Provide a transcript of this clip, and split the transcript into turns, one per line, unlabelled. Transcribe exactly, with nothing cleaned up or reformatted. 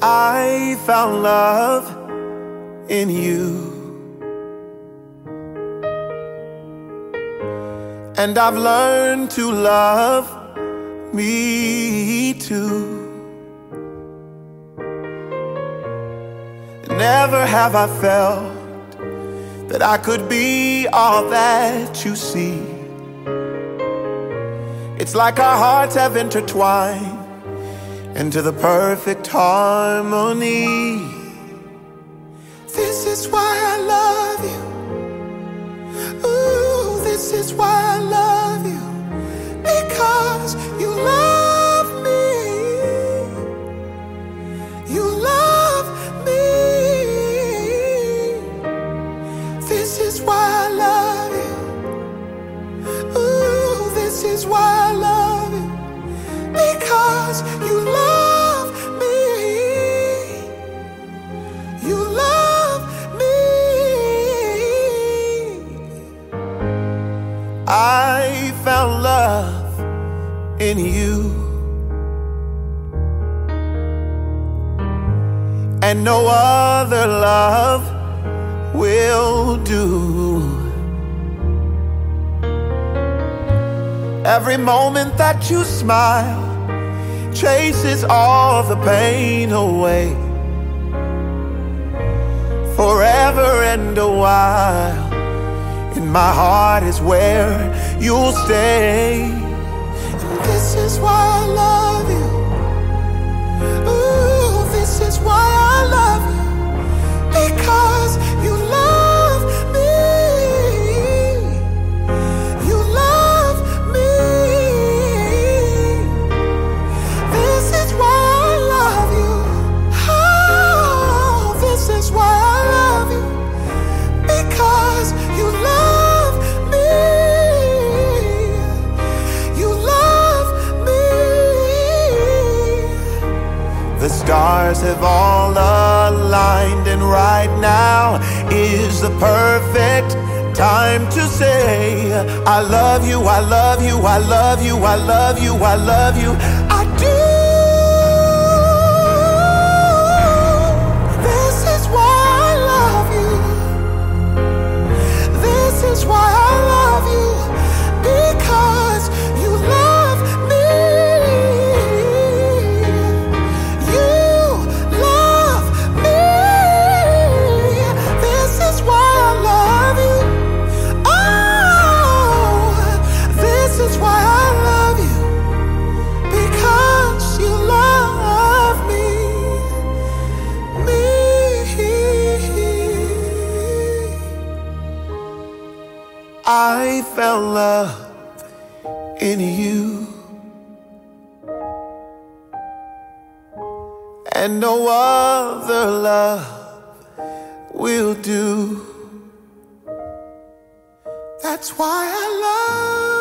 I found love in you, and I've learned to love me too. Never have I felt that I could be all that you see. It's like our hearts have intertwined into the perfect harmony. This is why I love you. Ooh, this is why I love you. Because you love me. You love me. This is why I love you. Ooh, this is why I love you. Because you love me. You love me. I found love in you, and no other love will do. Every moment that you smile chases all the pain away. Forever and a while, in my heart is where you'll stay. And this is why I love you. Ooh, this is why I love you. Because you love me. You love me. This is why I love you. Oh, this is why I love you. Because you love me. You love me. The stars have all aligned, and right now is the perfect time to say I love you, I love you, I love you, I love you, I love you, I do. This is why I love you. This is why I love you. Because you love me. You love me. This is why I love you. Oh, this is why I love you. Because you love me. Me. I found love in you, and no other love will do. That's why I love